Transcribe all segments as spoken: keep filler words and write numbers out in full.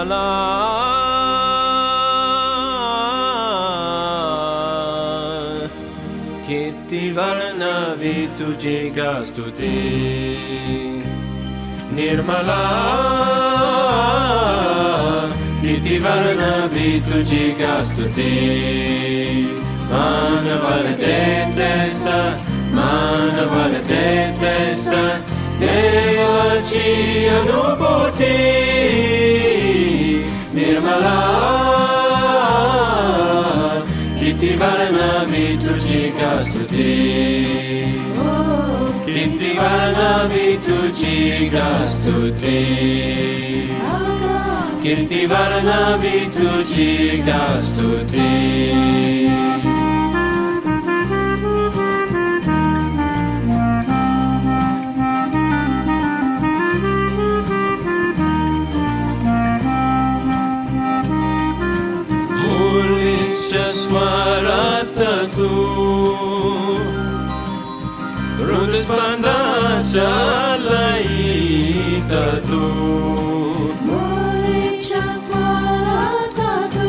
Nirmala Kirti Varna Vitujika Stuti Nirmala Kirti Varna Vitujika Stuti Manavaladetesa Manavaladetesa Devachi Anubhuti Nirmala Kirti Varna Vitujika Stuti Kirti Varna Vitujika Stuti Kirti Varna Vitujika Stuti Swaratatu Rudespanda Chalaitatu Mulicha Swaratatu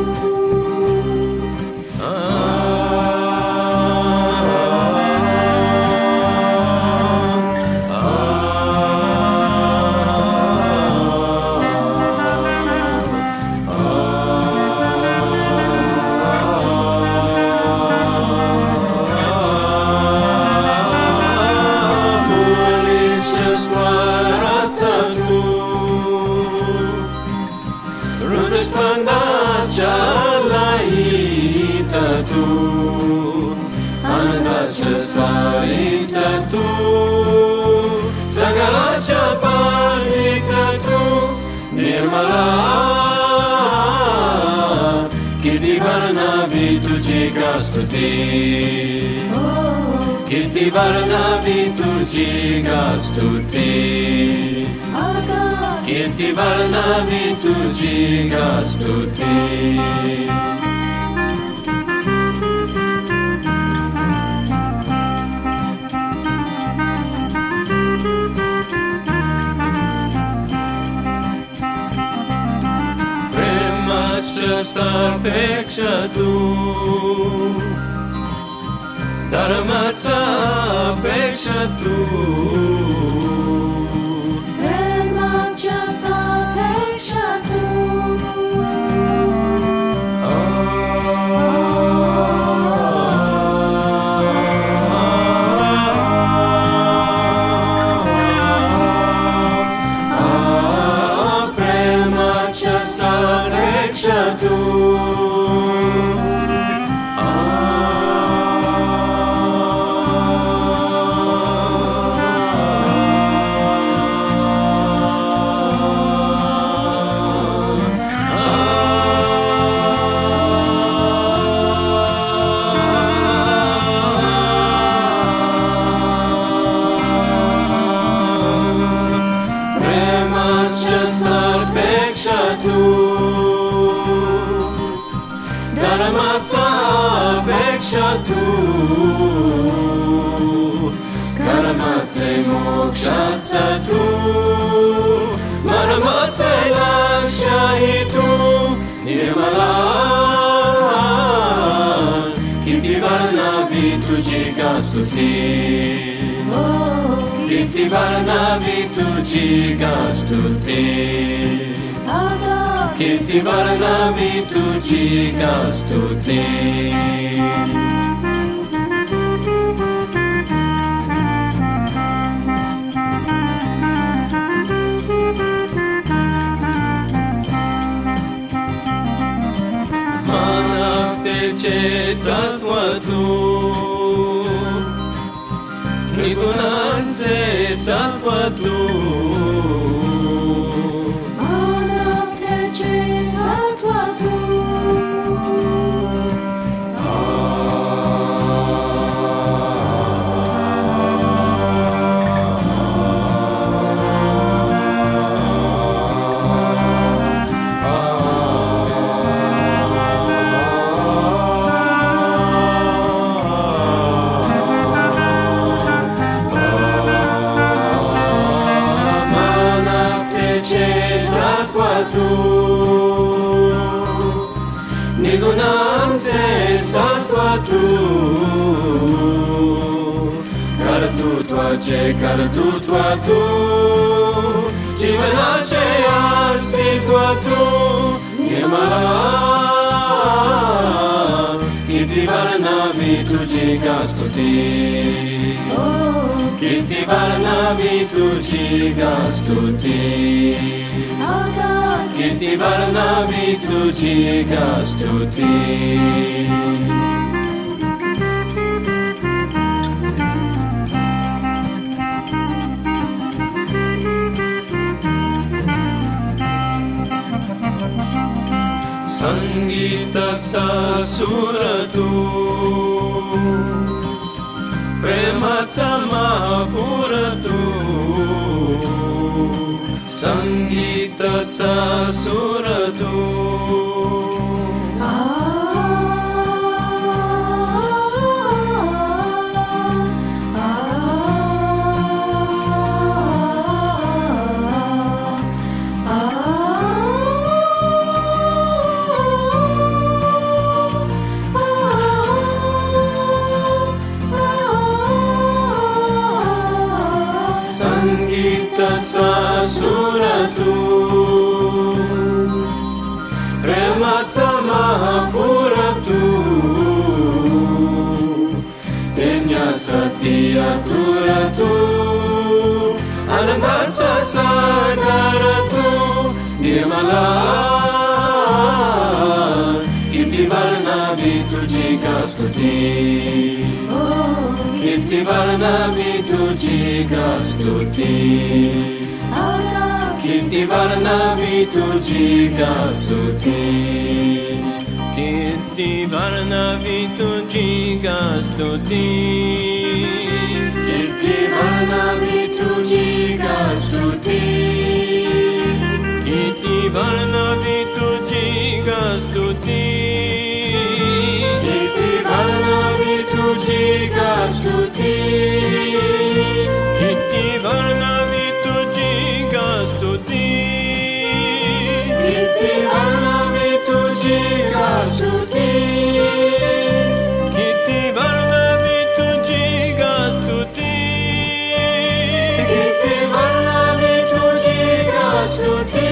Chalaitatu Anadacha Saitatu Sagalacha Paditatu Nirmala Kirti Varna Vitujika Stuti Kirti Varna Vitujika Stuti Kirti Varna Vitujika Stuti Premacha Sarpekshatu Dharmacha Pekshatu Pekshatu Karamatse Mokshatsatu Maramatse Lakshahitu Nirmala Kirti Varna Vitujika Stuti Kirti Varna Vitujika Stuti Kirti Varna Vitujika Stuti Manavte Chetatwatu Nigunanse Satvatu tu Kartu tvoje, kartu tu Jivana asti tu Nirmala Kirti varnavi tuji gastuti Kirti varnavi tuji gastuti Kirti varnavi tuji gastuti Sangeetatsa suratu Prematsa mahapuratu Sangeetatsa suratu Sangeetatsa suratu Prematsa mahapuratu Tenya satya turatu Anantatsa sakaratu Nirmala Kirti varnavi tuji gastuti Kirti varnavi tuji gastuti Kirti varnavi tuji gastuti Kirti varnavi tuji gastuti Kirti varnavi tuji gastuti Kirti varnavi tuji gastuti Kirti varnavi tuji gastuti Kirti varnavi tuji gastuti Kirti varnavi tuji gastuti Kirti varnavi tuji gastuti Kirti varnavi tuji gastuti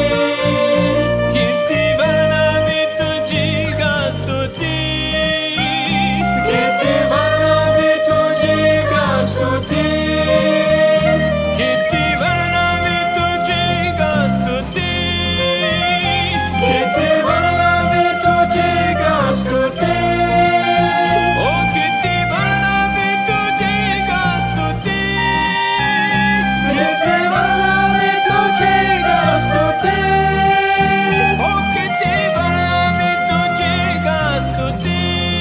Kirti varnavi tuji gastuti Kirti varnavi tuji gastuti Kirti varnavi tuji gastuti Kirti varnavi tuji gastuti Oh Kirti varnavi tuji gastuti Kirti varnavi tuji gastuti Oh Kirti varnavi tuji gastuti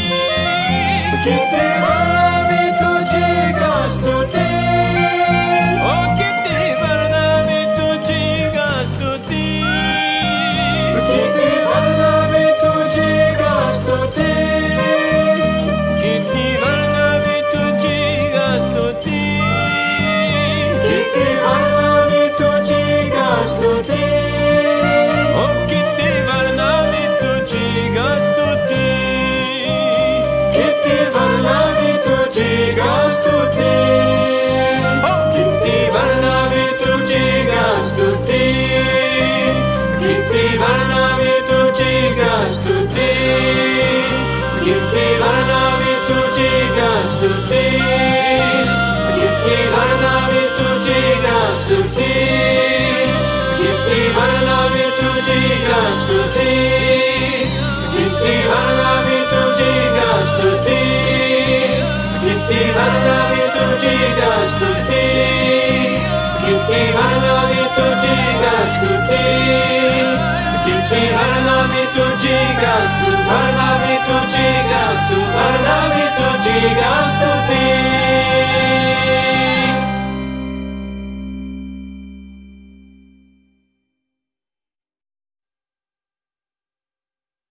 Kirti varnavi tuji gastuti Oh Kirti varnavi tuji gastuti Kirti varnavi tuji gastuti Kirti varnavi tuji gastuti Kirti varnavi tuji gastuti Oh Kirti varnavi tuji gastuti Kirti varnavi tuji gastuti Oh Kirti varnavi tuji gastuti Kirti varnavi tuji gastuti Kirti varnavi tuji gastuti Kirti varnavi tuji gastuti Kirti varnavi tuji gastuti Kirti varnavi tuji gastuti Kirti varnavi tuji gastuti Kirti varnavi tuji gastuti Kirti varnavi tuji gastu Varnavi tuji gastu Varnavi tuji gastuti